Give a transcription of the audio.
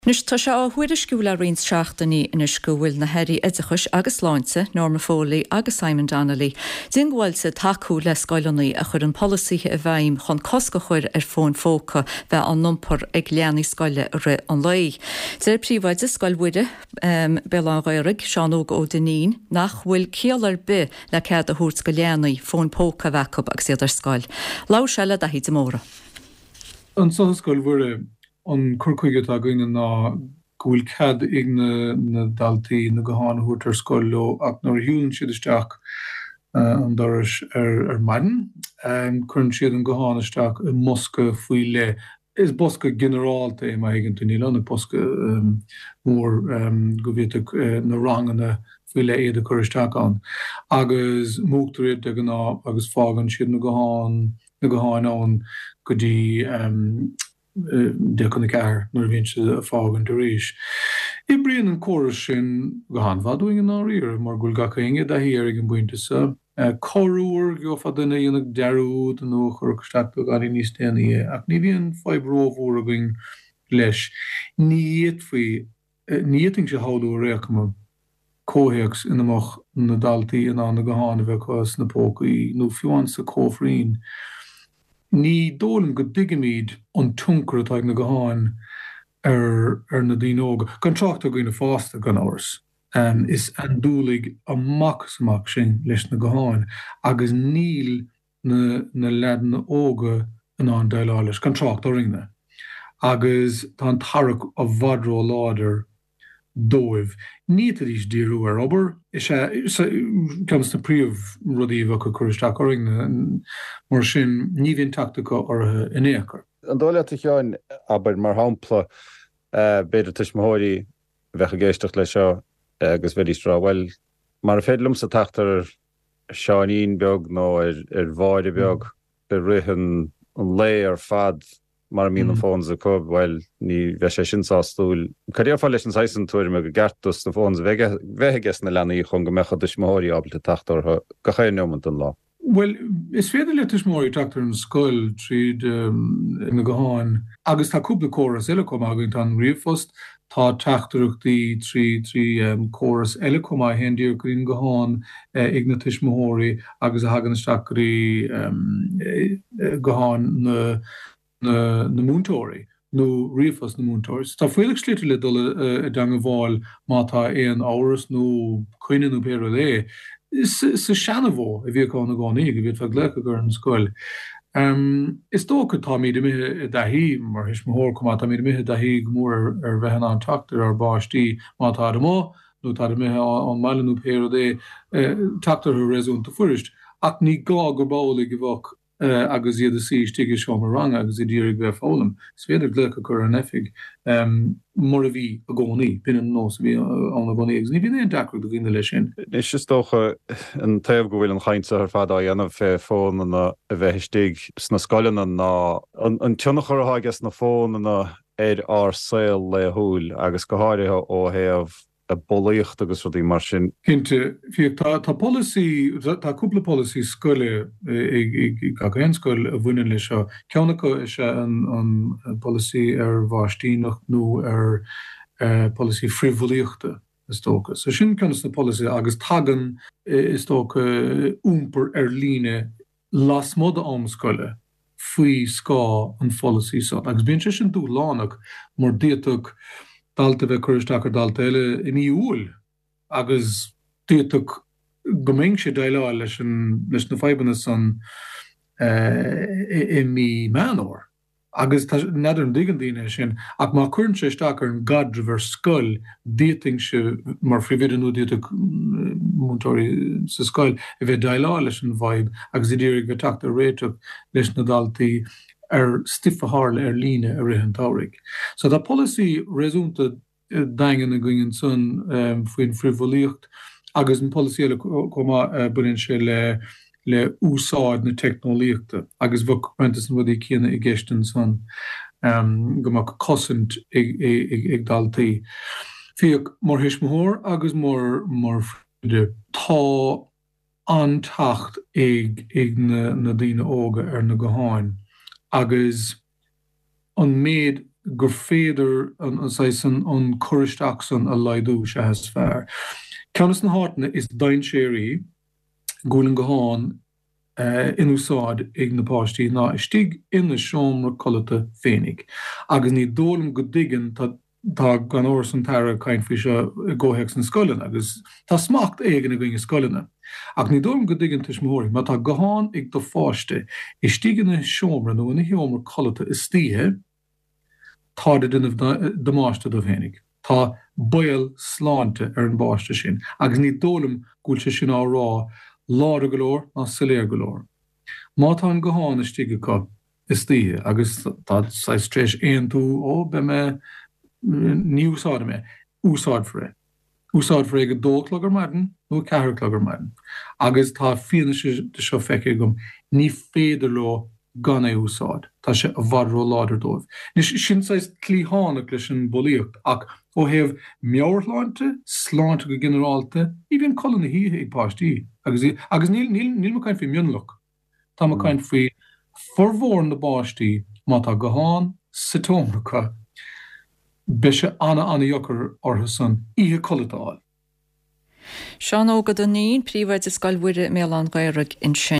Nus tá se á huidir sciúil a rins seachtaí ina sciúil na heirí Idachais agus Láinte, Norma Foley agus Simon Donnelly. Din bhfuil sa taú le scoilenaí a chur an polisíthe a bhaim chun cosca chuir fón fóca bheith an numpar ag leanaí scoile ri an lei. Déir príomhaide scoilhuiide be an gairig seanóg ó Danín nach bhfuil cialar be le cead a thuirt go leanaí fón póca bhecab agus iad ar scoil. Lá seile a hí móra. An scoilhuiide an curcuige a gine ná gúil cad ag na daltaí na goháin thuirtar scoil ach nar hiúlann siad isteach an doras ar maidin. Chun siad an goháin isteach i Mosca faoi le. Is bosca generálta é mai igen tuníile na bosca mór go bhíteach na rangana faoi le éad a chur isteach an. Agus múachtar iad ag ná agus fágan siad na goháin an go dtí de chun ceair nuair bhíonn siad a fágan de rís. I bríonn an córas sin go hanmhadúing an áíir mar gúil gacha inge a híar ag an buinte sa. Choúir go fa duine dionach dearúd an nó chur staach gaí níos déanaí ach ní bhíon fibróhór a going leis. Níting se háú réachcha cóhéachs inamach na daltaí an na gohána bheith chus na pócaí nó fiúan sa cóhrín. Ní dólam go digamíd an tuncar atá na goháin ar na dínóga. Gan trácht a gine fásta gan áras. Is an dúlaigh amach sin leis na goháin, agus níl na ledan na óga an daileá leis, gan trácht a rinne. Agus tá an tarach a bhadró láidir dóibh. Ní a rís díú ar obair, ceams na príomh rudí bheith go chuiristeach a rinne, mar sin ní bhíonn tactacha ortha in éachar. An dóile teáin aber mar hámpla beidir tuismóirí bheith a géisteach lei seo agus bhí strá bhfuil mar a féadlumm sa taachtar seanín beag nó ar bháide beag de rihan an lé ar fad mar mín an fóns a cub bhfuil ní bheith sé sin sástúil. Caríar fáil leis an saisan túir me go gartas na fóns bheithes na leanaí chun go mecha tuismóirí ábalta taachtar go chéir neomant an lá. Well, is féidir le tuismóirí taachtar an scoil tríd na goháin agus tá cúpla córas eile com agant an riomhfost tá teachtarachtaí trí córas eile com a hendiúr goín goháin ag na tuismóirí agus a hagan isteachtaí goháin na múntóirí nó riomhfost na múntóirs. Tá fuileach slíte le dul a dang bháil má tá éon áras nó cuiine nó péir é. Sa seanmhó a bhí na gáí, go bhíad fe glecha gur an scoil. Is dó go tá míad mithe dahíí mar hisismór cum tá míad mithe dahíí mór ar bheithan an taachtar ar báistí má tá mó nó tá mithe an meú péir é taachtar réúnta fuirist. Ach ní gá gur bála go bhach agus iad a sí stige seo mar rang agus i ddíir bheith fálam. Svéidir glecha chur an effig mar a bhí a gcónaí bin an nós bhí an na gcónaí agus ní bhíon éon dacrú do gine lei sin. Is just dócha an taobh go bhfuil an chainte ar fad a dhéanamh fón a bheith stig sna scoilean an tionach ar hágus na fón ar saoil le húil agus go háirithe ó thaobh a bolíocht agus rudí mar sin. Cinnte tá policy tá cúpla policy scoile ag gachéin scoil a bhaineann lei seo. Ceannacha is an policy ar bháistíach nó ar policy frivolíochta is tócha. So sin ceannas na policy agus tagan is tócha úmper ar líne las mod amscoile faoi scá an policy só. Agus bíonn sé sin dú lánach mar déach dalta bheith chuiristeach ar dalta eile in íúil agus déach goming sé daileá leis na feibanna san i mí meanóir. Agus neidir an digan daoine sin ach má chuann sé isteach ar an gadra bhar scoil déting se mar frividanú déach múntóirí sa scoil a bheith daileá leis an bhaib agus i ddírig bheith teachta réiteach leis na daltaí ar stiffa hála ar líne a rihan táric. So that policy réúnta daingan a gingin sun faoin frivolíocht agus an policy eile comma buinn sé le úsáid na technolíochta agus bhah cuentas an bhd chéanna i gceistan sun gomach cosint ag daltaí. Fiach mar hisismór agus mar friide tá antacht ag na daoine óga ar na goháin. Agus an méid gur féidir an choristeach san a leidú se has fearr. Ceannas na hána is dain séirí gúlan go háin in úsáid ag na páistí ná istíigh ina seomra colata fénig. Agus ní dólam go dtigan tá gan óir san teire caint fao seo ggóthaigh san scoileanna, agus tá smacht éigen a gcuine scoileanna. Ach ní dólam go dtigan tuismóirí, má tá go háin ag do fáiste istíigh ina seomra nó ina seomra colata is títhe tá duineh damáiste do bhénig. Tá buil sláinte ar an báiste sin, agus ní dólam gúil se sin á rá lára golóir ná soléir golóir. Má tá an go háin istíigh acu is títhe, agus tá tréis éon tú ó be me ní úsáid me, úsáid fré. Úsáid fré go dóchlagar maidin nó ceithrechlagar maidin. Agus tá fianna de seo feice gom ní féidir le gan é úsáid, tá sé a bharró láidir dóibh. Nis sin sais clíhána leis an bolíocht ach ó heh meabharláinte, sláinte go generarálte, í bhíon colna híthe ag páistí. Agus níl mar caint fao mionlach. Tá mar caint fao formhór na báistí má tá go háin sa tómracha be se anna jochar ortha san ihe colatáil. Seán ógad a níon príomhaid is scoilmhuire mé an gaireach in sin.